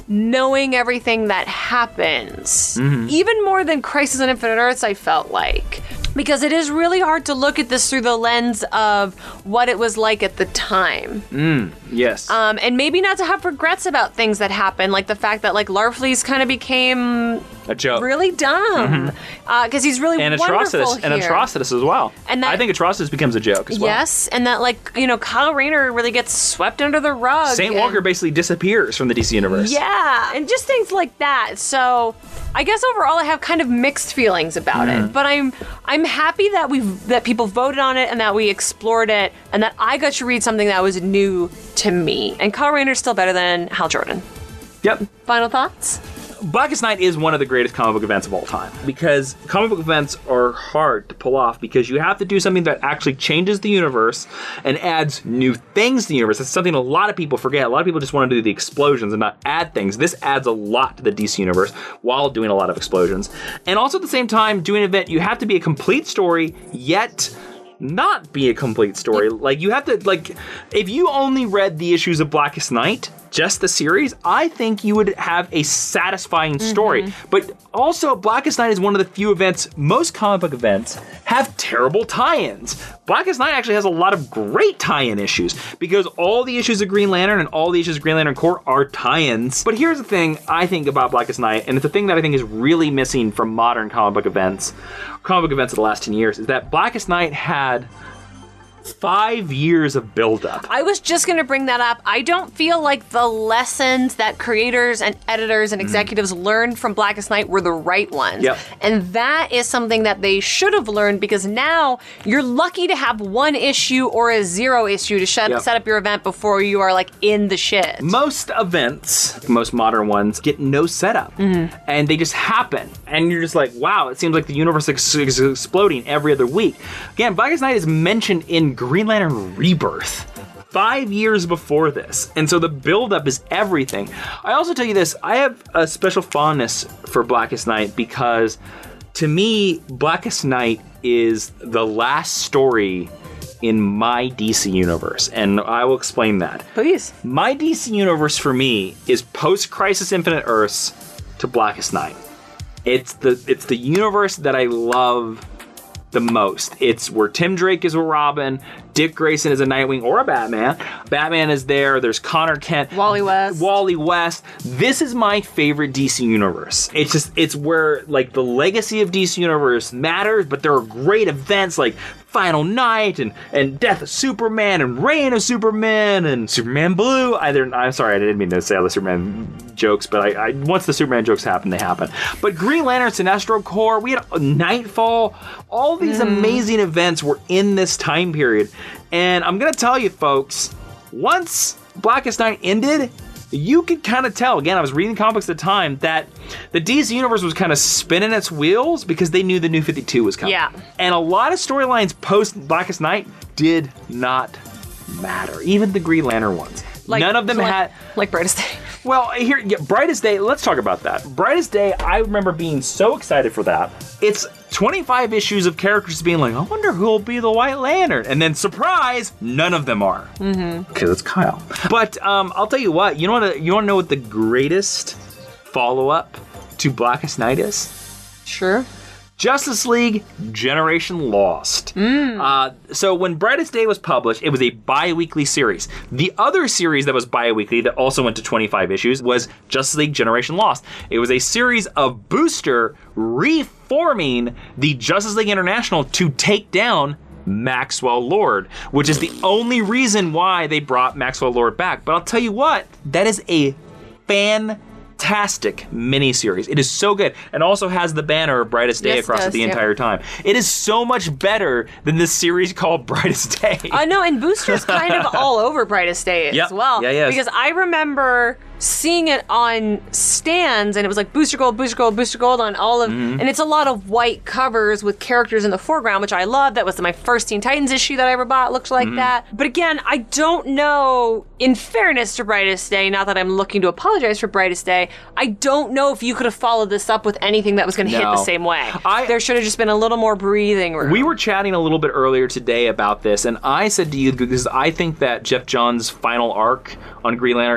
knowing everything that happens. Even more than Crisis on Infinite Earths, I felt like. Because it is really hard to look at this through the lens of what it was like at the time. Yes. And maybe not to have regrets about things that happened, like the fact that like Larfleeze kind of became a joke. really dumb. Because he's really wonderful here. And Atrocitus as well. And that, I think Atrocitus becomes a joke as well. Yes, and that like, Kyle Rayner really gets swept under the rug. St. Walker basically disappears from the DC universe. Yeah, and just things like that. So I guess overall I have kind of mixed feelings about it. But I'm happy that people voted on it and that we explored it and that I got to read something that was new to me. And Kyle Rayner's still better than Hal Jordan. Yep. Final thoughts? Blackest Night is one of the greatest comic book events of all time because comic book events are hard to pull off because you have to do something that actually changes the universe and adds new things to the universe. That's something a lot of people forget. A lot of people just want to do the explosions and not add things. This adds a lot to the DC universe while doing a lot of explosions. And also at the same time, doing an event, you have to be a complete story, yet not be a complete story. Like, you have to, like, if you only read the issues of Blackest Night, just the series, I think you would have a satisfying story. But also, Blackest Night is one of the few events, most comic book events, have terrible tie-ins. Blackest Night actually has a lot of great tie-in issues, because all the issues of Green Lantern and all the issues of Green Lantern Corps are tie-ins. But here's the thing I think about Blackest Night, and it's the thing that I think is really missing from modern comic book events of the last 10 years, is that Blackest Night had 5 years of buildup. I was just going to bring that up. I don't feel like the lessons that creators and editors and executives learned from Blackest Night were the right ones. Yep. And that is something that they should have learned, because now you're lucky to have one issue or a 0 issue to set up your event before you are like in the shit. Most events, most modern ones, get no setup. And they just happen. And you're just like, wow, it seems like the universe is exploding every other week. Again, Blackest Night is mentioned in Green Lantern Rebirth 5 years before this. And so the buildup is everything. I also tell you this, I have a special fondness for Blackest Night because to me, Blackest Night is the last story in my DC universe. And I will explain that. Please. My DC universe for me is post-Crisis Infinite Earths to Blackest Night. It's the universe that I love the most. It's where Tim Drake is a Robin, Dick Grayson is a Nightwing or a Batman. Batman is there. There's Connor Kent. Wally West. This is my favorite DC universe. It's where like the legacy of DC universe matters, but there are great events like Final Night and Death of Superman and Reign of Superman and Superman Blue. I'm sorry, I didn't mean to say all the Superman jokes, but I once the Superman jokes happen, they happen. But Green Lantern, Sinestro Corps, we had Nightfall. All these amazing events were in this time period. And I'm going to tell you, folks, once Blackest Night ended, you could kind of tell, again, I was reading comics at the time, that the DC Universe was kind of spinning its wheels because they knew the New 52 was coming. Yeah. And a lot of storylines post Blackest Night did not matter. Even the Green Lantern ones. None of them had... Like Brightest Day. Well, Brightest Day, let's talk about that. Brightest Day, I remember being so excited for that. It's 25 issues of characters being like, I wonder who'll be the White Lantern. And then, surprise, none of them are. Because it's Kyle. But I'll tell you what, you want to know what the greatest follow-up to Blackest Night is? Sure. Justice League Generation Lost. So when Brightest Day was published, it was a bi-weekly series. The other series that was bi-weekly that also went to 25 issues was Justice League Generation Lost. It was a series of Booster reforming the Justice League International to take down Maxwell Lord, which is the only reason why they brought Maxwell Lord back. But I'll tell you what, that is a fantastic miniseries. It is so good, and also has the banner of Brightest Day across it the entire time. It is so much better than this series called Brightest Day. No, and Booster's kind of all over Brightest Day as well. Yeah, because I remember seeing it on stands, and it was like Booster Gold, Booster Gold, Booster Gold on all of, and it's a lot of white covers with characters in the foreground, which I love. That was my first Teen Titans issue that I ever bought, looked like that. But again, I don't know, in fairness to Brightest Day, not that I'm looking to apologize for Brightest Day, I don't know if you could have followed this up with anything that was going to hit the same way. There should have just been a little more breathing room. We were chatting a little bit earlier today about this, and I said to you, because I think that Jeff Johns' final arc on Green Lantern is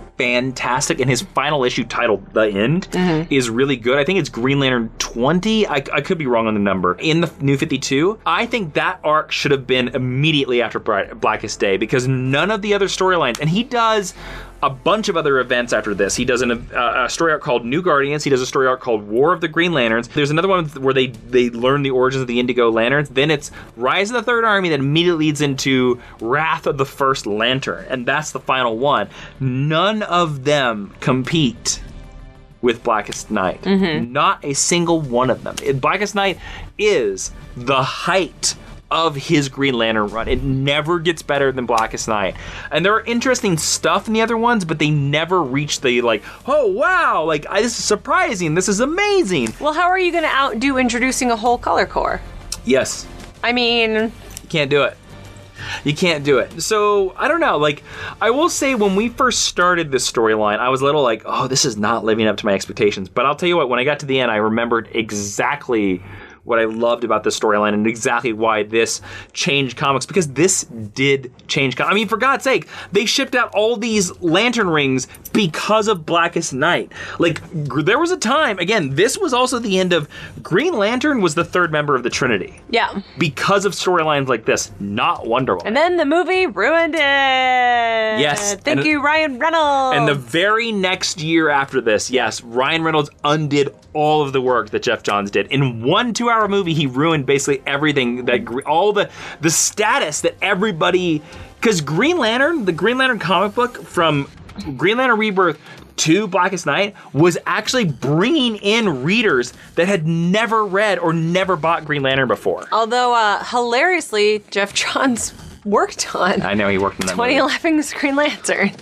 fantastic, and his final issue titled The End is really good. I think it's Green Lantern 20. I could be wrong on the number. In the New 52, I think that arc should have been immediately after Blackest Day, because none of the other storylines, and he does a bunch of other events after this. He does a story arc called New Guardians. He does a story arc called War of the Green Lanterns. There's another one where they learn the origins of the Indigo Lanterns. Then it's Rise of the Third Army that immediately leads into Wrath of the First Lantern. And that's the final one. None of them compete with Blackest Night. Not a single one of them. Blackest Night is the height of his Green Lantern run. It never gets better than Blackest Night. And there are interesting stuff in the other ones, but they never reach the, like, oh, wow, like, this is surprising, this is amazing. Well, how are you going to outdo introducing a whole color core? Yes. I mean... You can't do it. You can't do it. So, I don't know, like, I will say when we first started this storyline, I was a little like, oh, this is not living up to my expectations. But I'll tell you what, when I got to the end, I remembered exactly what I loved about this storyline and exactly why this changed comics, because this did change I mean, for God's sake, they shipped out all these lantern rings because of Blackest Night. Like, there was a time, again, this was also the end of Green Lantern was the third member of the Trinity. Yeah. Because of storylines like this, not Wonder Woman. And then the movie ruined it. Yes. Thank you, Ryan Reynolds. And the very next year after this, yes, Ryan Reynolds undid all of the work that Jeff Johns did. In one 2-hour movie, he ruined basically everything, that all the status that everybody, because Green Lantern, the Green Lantern comic book from Green Lantern Rebirth to Blackest Night was actually bringing in readers that had never read or never bought Green Lantern before. Although, hilariously, Jeff Johns worked on. I know he worked on that 2011's Green Lantern.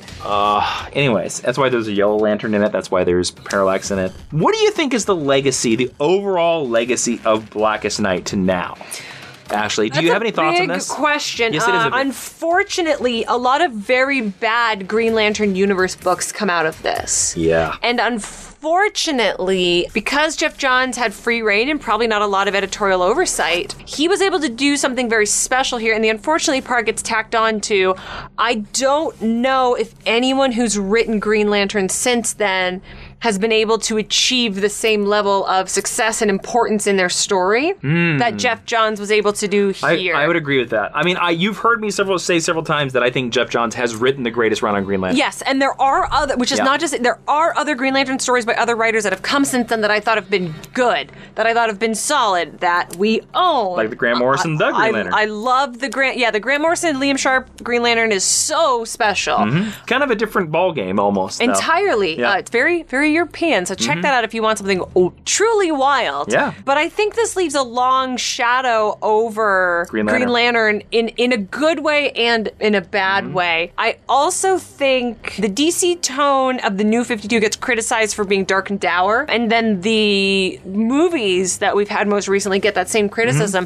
Anyways, that's why there's a Yellow Lantern in it. That's why there's Parallax in it. What do you think is the legacy, the overall legacy of Blackest Night to now? Ashley, do you have any thoughts on this? Big question. Yes, it is a big... Unfortunately, a lot of very bad Green Lantern universe books come out of this. Yeah. And unfortunately, because Jeff Johns had free reign and probably not a lot of editorial oversight, he was able to do something very special here. And the unfortunately part gets tacked on to, I don't know if anyone who's written Green Lantern since then has been able to achieve the same level of success and importance in their story that Jeff Johns was able to do here. I would agree with that. I mean, you've heard me say several times that I think Jeff Johns has written the greatest run on Green Lantern. Yes, and there are other, which is not just, there are other Green Lantern stories by other writers that have come since then that I thought have been good, that I thought have been solid, that we own. Like the Grant Morrison, the Green Lantern. I love the the Grant Morrison, Liam Sharp Green Lantern is so special. Kind of a different ball game almost. Entirely. Yeah. It's very, very European, so check that out if you want something truly wild. Yeah. But I think this leaves a long shadow over Green Lantern in a good way and in a bad way. I also think the DC tone of the New 52 gets criticized for being dark and dour, and then the movies that we've had most recently get that same criticism.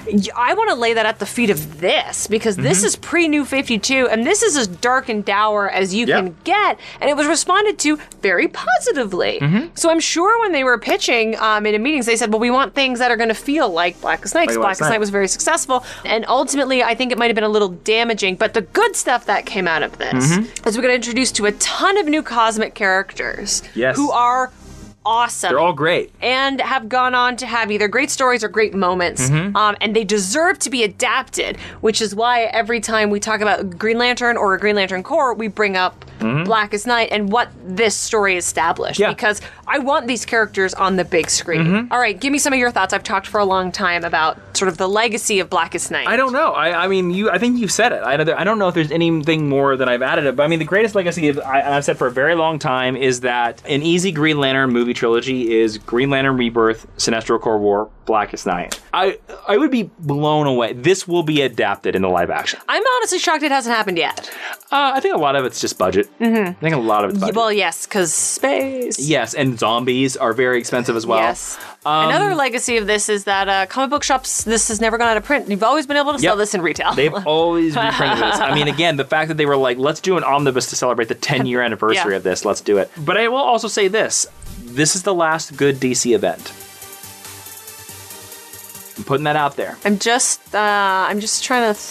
I want to lay that at the feet of this, because this is pre-New 52, and this is as dark and dour as you can get, and it was responded to very positively. So I'm sure when they were pitching in meetings, they said, well, we want things that are going to feel like Blackest Night, because Blackest Night was very successful. And ultimately, I think it might have been a little damaging. But the good stuff that came out of this is we got introduced to a ton of new cosmic characters who are awesome. They're all great. And have gone on to have either great stories or great moments. And they deserve to be adapted, which is why every time we talk about Green Lantern or a Green Lantern Corps, we bring up Blackest Night and what this story established. Because I want these characters on the big screen. All right, give me some of your thoughts. I've talked for a long time about sort of the legacy of Blackest Night. I don't know. I mean, I think you've said it. I don't know if there's anything more that I've added. But I mean, the greatest legacy, I've said for a very long time, is that an easy Green Lantern movie trilogy is Green Lantern Rebirth, Sinestro Corps War, Blackest Night. I would be blown away. This will be adapted into live action. I'm honestly shocked it hasn't happened yet. I think a lot of it's just budget. I think a lot of it's budget. Well, yes, because space. Yes, and zombies are very expensive as well. Yes. Another legacy of this is that comic book shops, this has never gone out of print. You've always been able to sell this in retail. They've always reprinted this. I mean, again, the fact that they were like, let's do an omnibus to celebrate the 10-year anniversary of this. Let's do it. But I will also say this. This is the last good DC event. I'm putting that out there. I'm just trying to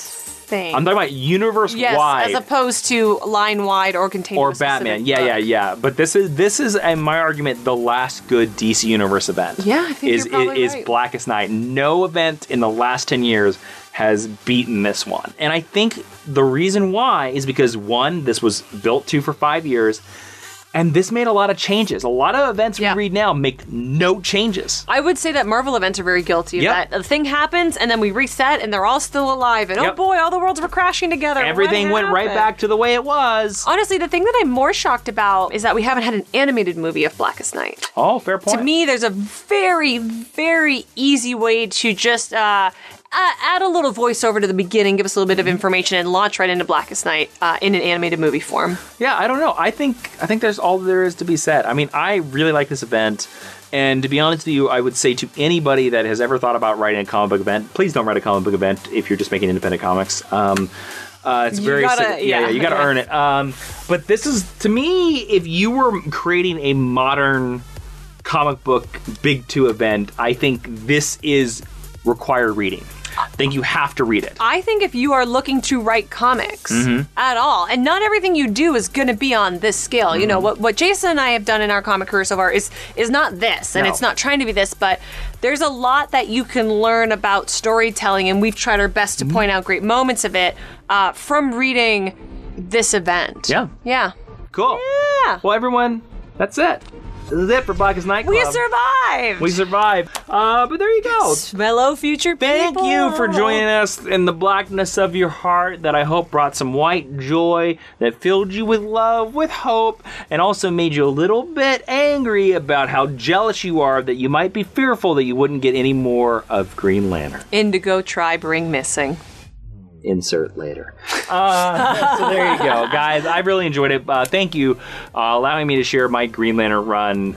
thing. I'm talking about universe-wide. Yes, as opposed to line-wide or container or Batman. Yeah. But this is, in my argument, the last good DC Universe event. Yeah, I think you're probably is right. Blackest Night. No event in the last 10 years has beaten this one. And I think the reason why is because, one, this was built for 5 years, and this made a lot of changes. A lot of events we read now make no changes. I would say that Marvel events are very guilty of that. The thing happens, and then we reset, and they're all still alive. And oh boy, all the worlds were crashing together. Everything went right back to the way it was. Honestly, the thing that I'm more shocked about is that we haven't had an animated movie of Blackest Night. Oh, fair point. To me, there's a very, very easy way to just add a little voiceover to the beginning, give us a little bit of information, and launch right into Blackest Night in an animated movie form. Yeah, I don't know. I think there's all there is to be said. I mean, I really like this event. And to be honest with you, I would say to anybody that has ever thought about writing a comic book event, please don't write a comic book event if you're just making independent comics. It's you gotta earn it. But this is, to me, if you were creating a modern comic book Big 2 event, I think this is required reading. I think you have to read it. I think if you are looking to write comics at all, and not everything you do is going to be on this scale. You know, what Jason and I have done in our comic career so far is not this, and it's not trying to be this, but there's a lot that you can learn about storytelling, and we've tried our best to point out great moments of it from reading this event. Yeah. Yeah. Cool. Yeah. Well, everyone, that's it. This is it for Blackest Night Club. We survived! But there you go. Hello, future people. Thank you for joining us in the blackness of your heart that I hope brought some white joy, that filled you with love, with hope, and also made you a little bit angry about how jealous you are that you might be fearful that you wouldn't get any more of Green Lantern. Indigo Tribe ring missing. Insert later. So there you go, guys. I really enjoyed it. Thank you allowing me to share my Green Lantern run.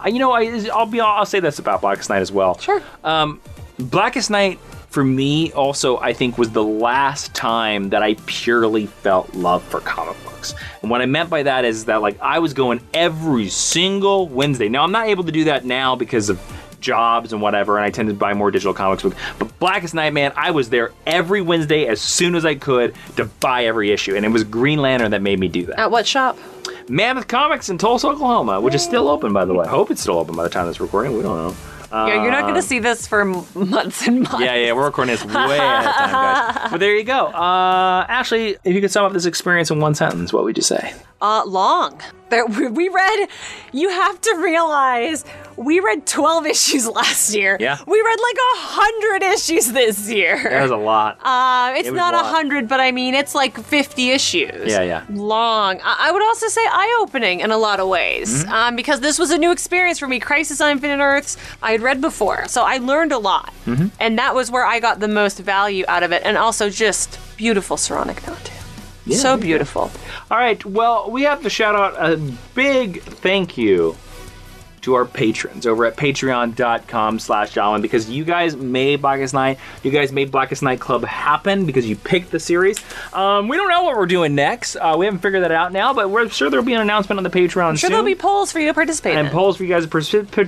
I'll say this about Blackest Night as well. Sure. Blackest Night, for me, also, I think, was the last time that I purely felt love for comic books. And what I meant by that is that, like, I was going every single Wednesday. Now, I'm not able to do that now because of jobs and whatever, and I tend to buy more digital comics books. But Blackest Night, man, I was there every Wednesday as soon as I could to buy every issue, and it was Green Lantern that made me do that. At what shop? Mammoth Comics in Tulsa, Oklahoma, which is still open, by the way. I hope it's still open by the time this recording. We don't know. You're not going to see this for months and months. Yeah, we're recording this way ahead of time, guys. But there you go. Ashley, if you could sum up this experience in one sentence, what would you say? Long. We read, you have to realize, we read 12 issues last year. Yeah. We read like 100 issues this year. That was a lot. It's not 100, but I mean, it's like 50 issues. Yeah. Long. I would also say eye-opening in a lot of ways, because this was a new experience for me. Crisis on Infinite Earths, I had read before, so I learned a lot. And that was where I got the most value out of it, and also just beautiful Saronic note. Yeah, so beautiful. All right, well, we have to shout out a big thank you to our patrons over at patreon.com/Jolin, because you guys made Blackest Night. You guys made Blackest Night Club happen because you picked the series. We don't know what we're doing next. We haven't figured that out now, but we're sure there'll be an announcement on the Patreon I'm sure soon. there'll be polls for you to participate in. And polls for you guys to participate,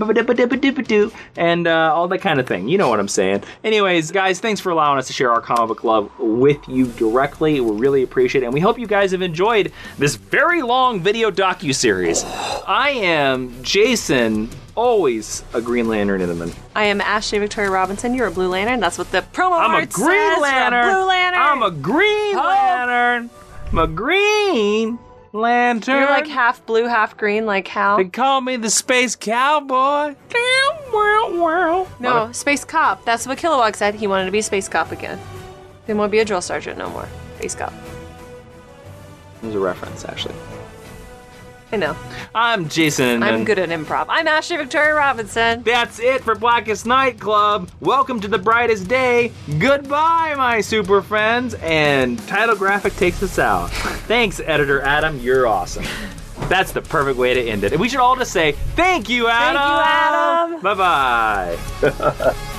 and all that kind of thing. You know what I'm saying. Anyways, guys, thanks for allowing us to share our comic book love with you directly. We really appreciate it, and we hope you guys have enjoyed this very long video docu-series. I am Jason, always a Green Lantern Inman. I am Ashley Victoria Robinson. You're a Blue Lantern. That's what the promo I'm a art Green says. Lantern. You're a Blue Lantern. I'm a Green Lantern. I'm a Green Lantern. You're like half blue, half green, like Hal. They call me the Space Cowboy. No, Space Cop. That's what Kilowog said. He wanted to be a Space Cop again. Didn't want to be a drill sergeant no more. Space Cop. There's a reference, actually. I know. I'm Jason. I'm good at improv. I'm Ashley Victoria Robinson. That's it for Blackest Night Club. Welcome to the brightest day. Goodbye, my super friends. And Title Graphic takes us out. Thanks, Editor Adam. You're awesome. That's the perfect way to end it. And we should all just say, thank you, Adam. Thank you, Adam. Bye-bye.